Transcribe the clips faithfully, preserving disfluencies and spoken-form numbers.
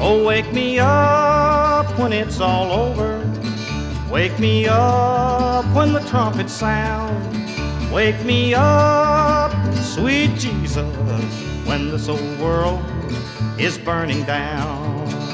Oh, wake me up when it's all over. Wake me up when the trumpet sounds. Wake me up, sweet Jesus, when this old world is burning down.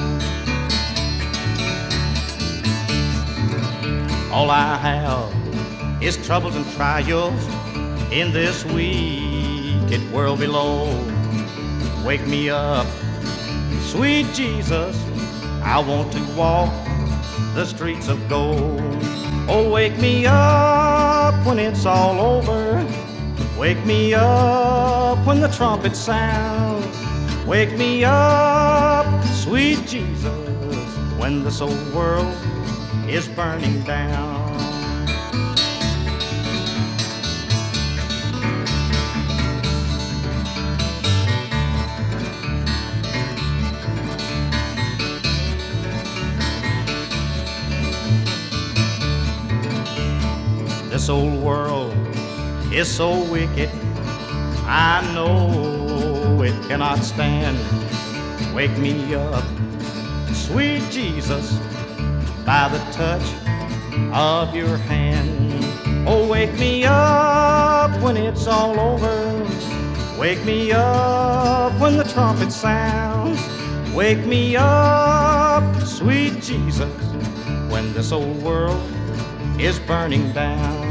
All I have is troubles and trials in this wicked world below. Wake me up, sweet Jesus, I want to walk the streets of gold. Oh, wake me up when it's all over. Wake me up when the trumpet sounds. Wake me up, sweet Jesus, when this old world is burning down. This old world is so wicked, I know it cannot stand. Wake me up, sweet Jesus, by the touch of your hand. Oh, wake me up when it's all over. Wake me up when the trumpet sounds. Wake me up, sweet Jesus, when this old world is burning down.